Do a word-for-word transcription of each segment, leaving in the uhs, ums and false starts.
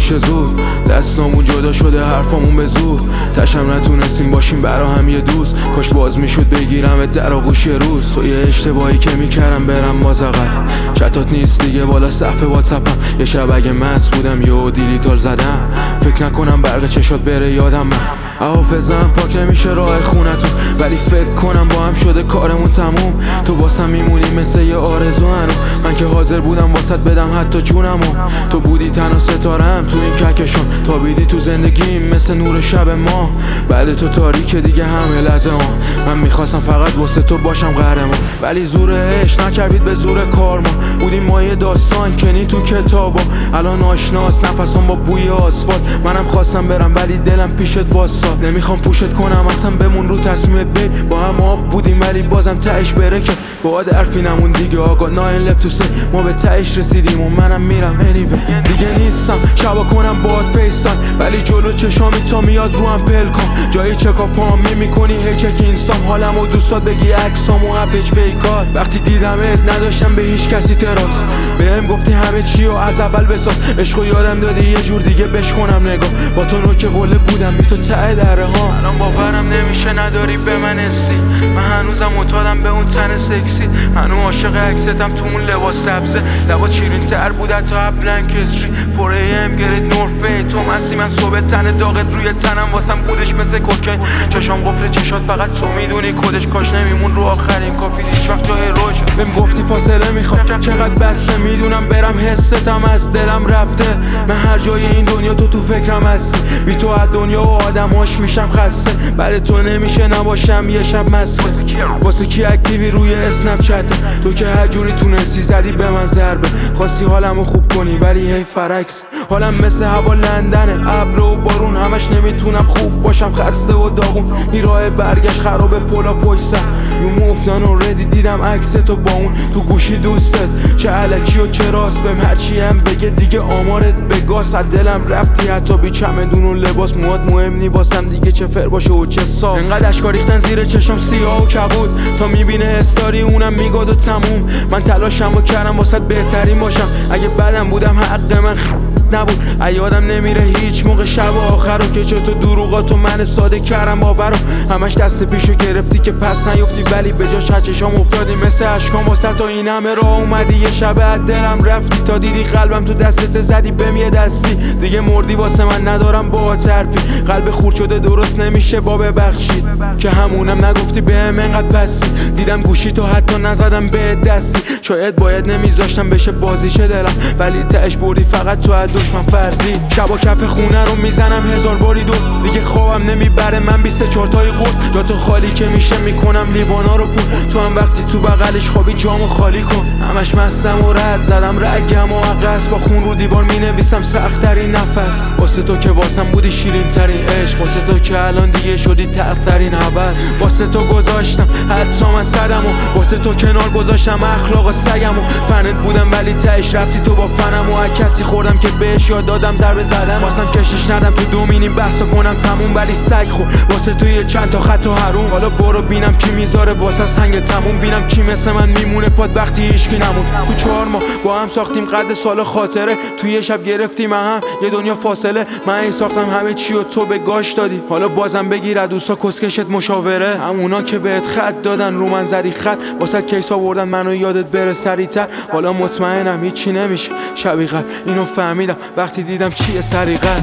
میشه زود، دستامون جدا شده حرفامون به زور، تشم نتونستیم باشیم برا هم یه دوست. کاش باز میشد بگیرم در آغوش یه روز. تو یه اشتباهی که میکردم برم باز عقب، چتات نیست دیگه بالا صفحه واتساپم. یه شب اگه مست بودم یه دیلیتال زدم، فکر نکنم برق چشات بره یادم. من حافظم پاک نمیشه راه خونتون، ولی فکر کنم با هم شده کارمون تموم. تو واسم میمونی مثل یه آرزو هنو، من که حاضر بودم واسط بدم حتی جونمو. تو بودی تنها ستارم تو این کهکشان، تابیدی تو زندگیم مثل نور شب ما. بعد تو تاریک دیگه همه لحظه ها، من میخواستم فقط واسه تو باشم قهرمان، ولی زور عشق نچربید به زور کار. ما بودیم ما یه داستان کنی تو کتابا، الان آشناس نفسم با بوی آسفالت. منم خواستم برم ولی دلم پیشت واسه، نمیخوام پوشت کنم اصلا بمون رو تصمیمت بی. با هم آب بودیم ولی بازم تهش بره که باید حرفی نمون دیگه. آقا ناین لفت تو سی، ما به تهش رسیدیم و منم میرم anyway. دیگه نیستم شبا کنم باید فیستان، ولی جلو چشامی تا میاد رو هم پل کن. جایی چکاپام میمیکنی هی چک اینستام، حالم و دوستات بگی عکسام و اپیج فیکات. وقتی دیدمت نداشتم به هیچ کسی تراس، بهم گفتی همه چی و از اول بساز. عشقو یادم دادی یه جور دیگه بشکنم نگاه، با تو نوک قله بودم بی تو ته دره ها. الان باورم نمیشه نداری به من حسی، من هنوزم معتادم به اون تن سکسی. هنوز عاشق عکستم تو اون لباس سبزه، لبا شیرین تر بود تا بلنک استری. فور ای ام گرید نورفی تو مستی، من صبح تن داغت روی تنم واسم بودش مثل کوکین. چشام قفل چشات فقط تو میدونی کدش، کاش نمیمون رو آخرین کافی هیچ وقت جای روش. بهم گفتی فاصله میخوام چقدر بسته، میدونم برم حستم از دلم رفته. من هر جای این دنیا تو تو فکرم هستی، بی تو از دنیا و آدماش میشم خسته. بعد تو نمیشه نباشم یه شب مسخه. واسه کی اکتیوی روی اسنپ چت، تو که هر جوری تونستی زدی به من ضربه. خواستی حالمو خوب کنی ولی هی فرکس، حالم مثل هوا لندنه، ابر و بارون همش نمیتونم خوب باشم، خسته و داغون. این راه برگشت خرابه پلا پشت سر، یو موفتان و ردی دیدم عکس تو با اون تو گوشی دوستت. چه علکی و چه راست بهم هرچی هم بگه دیگه آمارت به گاس. از دلم رفتی حتی بی چمدون و لباس، موات مهم نی واسم دیگه چه فر باشه و چه صاف. انقدر اشکا ریختن زیر چشم سیاه و کبود، تا میبینه استاری اونم میگاد و تموم. من تلاشمو کردم واسط بهترین باشم، اگه بدم بودم حق من خ... نبود. یادم نمیره هیچ موقع شب آخر رو که چطور دروغاتو من ساده کردم باورو. همش دست پیشو گرفتی که پس نیفتی، ولی به جاش چشام افتادی مثل اشکام واسه تا این همه راه اومدی. یه شب از دلم رفتی تا دیدی قلبم تو دستت زدی بهم یه دستی. دیگه مردی واسه من ندارم با حرفی، قلب خورد شده درست نمیشه با ببخشید، که همونم نگفتی بهم انقدر بسی. دیدم گوشی تو حتی نزدم به دستی، شاید باید نمیذاشتم بشه بازیشه دلم، ولی تهش بردی فقط تو از دشمن فرضی. شبا کف خونه رو میزنم هزار باری دور، دیگه خوابم نمیبره من بیست و چهار تای قرص. یا تو خالی که میشه میکنم لیوانا رو پول، تو هم وقتی تو بغلش خوابی جامو خالی کن. همش مستم و رد زدم رگم و عقص، با خون رو دیوار مینویسم سخت ترین نفس. واسه تو که واسم بودی شیرین ترین عشق، واسه تو که الان دیگه شدی تلخ ترین هوس. واسه تو گذاشتم حتی من صدم و واسه تو کنار گذاشتم اخلاق و سگم و فنت بودم، ولی تهش رفتی تو با فنم و از کسی خوردم که بهش یاد دادم ضربه زدم. واسم کشیش ندم تو دومینی بحثا کنم تموم، ولی سگ خورد واسه تو یه چند تا خط و حروم. حالا برو بینم کی میذاره واسه سنگ تموم، بینم کی مثل من میمونه پاد وقتی هیچکی نمون. تو چهار ماه با هم ساختیم قد سال خاطره، تو یه شب گرفتیم هم یه دنیا فاصله. من این ساختم همه چی و تو به گاش دادی، حالا بازم بگیر دوستا کسکشت مشاوره. همونا که بهت خط دادن رو من زدی خط، واسه کیس آوردن منو یادت بره سریعتر. حالا مطمئنم هیچی نمیشه شبیه قبل، اینو فهمیدم وقتی دیدم چیه سریقت.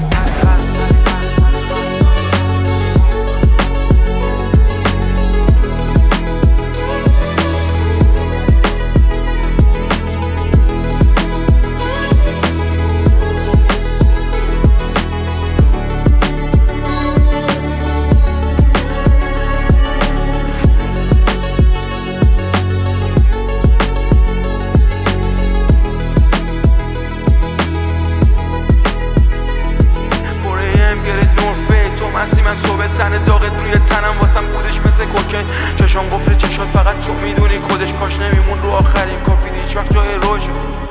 من صبح تن داغت روی تنم واسم بودش مثل کوکین. چشام قفل چشات فقط تو میدونی کدش، کاش نمیمون رو آخرین کافی هیچ وقت جای روش.